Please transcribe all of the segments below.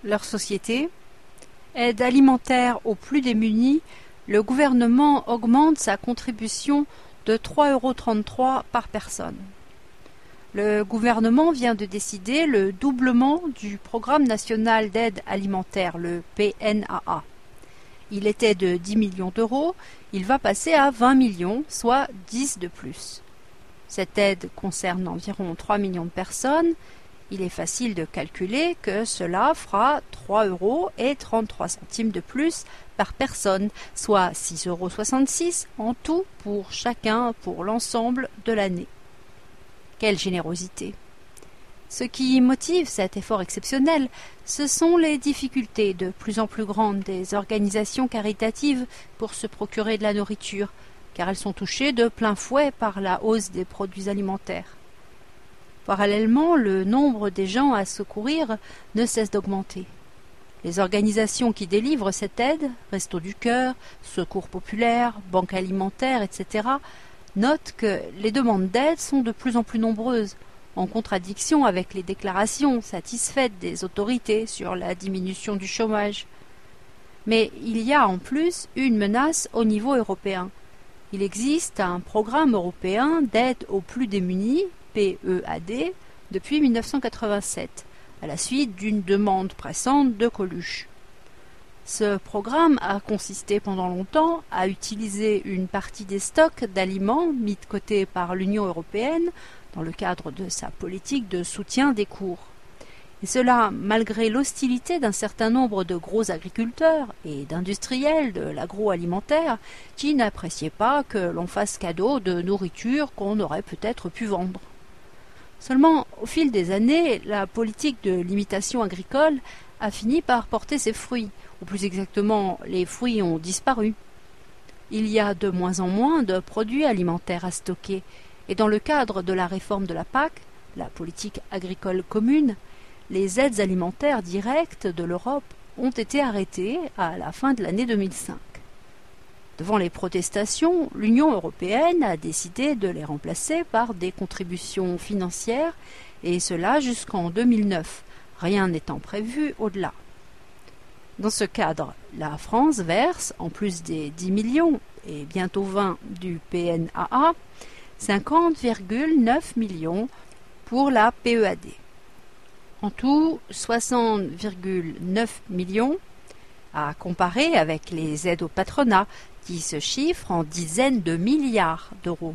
leur société. Aide alimentaire aux plus démunis, le gouvernement augmente sa contribution de 3,33 € par personne. Le gouvernement vient de décider le doublement du programme national d'aide alimentaire, le PNAA. Il était de 10 millions d'euros, il va passer à 20 millions, soit 10 de plus. Cette aide concerne environ 3 millions de personnes. Il est facile de calculer que cela fera 3,33 € de plus par personne, soit 6,66 € en tout pour chacun pour l'ensemble de l'année. Quelle générosité! Ce qui motive cet effort exceptionnel, ce sont les difficultés de plus en plus grandes des organisations caritatives pour se procurer de la nourriture, car elles sont touchées de plein fouet par la hausse des produits alimentaires. Parallèlement, le nombre des gens à secourir ne cesse d'augmenter. Les organisations qui délivrent cette aide, Restos du Cœur, Secours Populaire, Banque Alimentaire, etc., notent que les demandes d'aide sont de plus en plus nombreuses, en contradiction avec les déclarations satisfaites des autorités sur la diminution du chômage. Mais il y a en plus une menace au niveau européen. Il existe un programme européen d'aide aux plus démunis, PEAD, depuis 1987, à la suite d'une demande pressante de Coluche. Ce programme a consisté pendant longtemps à utiliser une partie des stocks d'aliments mis de côté par l'Union européenne dans le cadre de sa politique de soutien des cours. Et cela malgré l'hostilité d'un certain nombre de gros agriculteurs et d'industriels de l'agroalimentaire qui n'appréciaient pas que l'on fasse cadeau de nourriture qu'on aurait peut-être pu vendre. Seulement, au fil des années, la politique de limitation agricole a fini par porter ses fruits, ou plus exactement, les fruits ont disparu. Il y a de moins en moins de produits alimentaires à stocker, et dans le cadre de la réforme de la PAC, la politique agricole commune, les aides alimentaires directes de l'Europe ont été arrêtées à la fin de l'année 2005. Devant les protestations, l'Union européenne a décidé de les remplacer par des contributions financières, et cela jusqu'en 2009, rien n'étant prévu au-delà. Dans ce cadre, la France verse, en plus des 10 millions et bientôt 20 du PNAA, 50,9 millions pour la PEAD. En tout, 60,9 millions à comparer avec les aides au patronat qui se chiffrent en dizaines de milliards d'euros.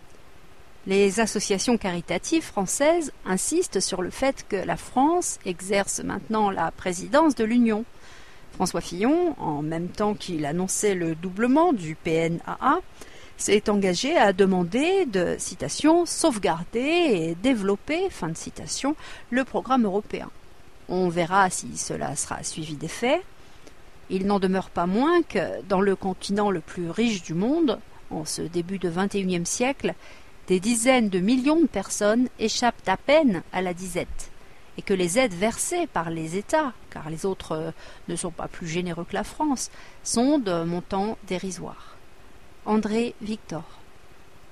Les associations caritatives françaises insistent sur le fait que la France exerce maintenant la présidence de l'Union. François Fillon, en même temps qu'il annonçait le doublement du PNAA, s'est engagé à demander de, citation, sauvegarder et développer, fin de citation, le programme européen. On verra si cela sera suivi des faits. Il n'en demeure pas moins que, dans le continent le plus riche du monde, en ce début de XXIe siècle, des dizaines de millions de personnes échappent à peine à la disette, et que les aides versées par les États, car les autres ne sont pas plus généreux que la France, sont de montants dérisoires. André Victor.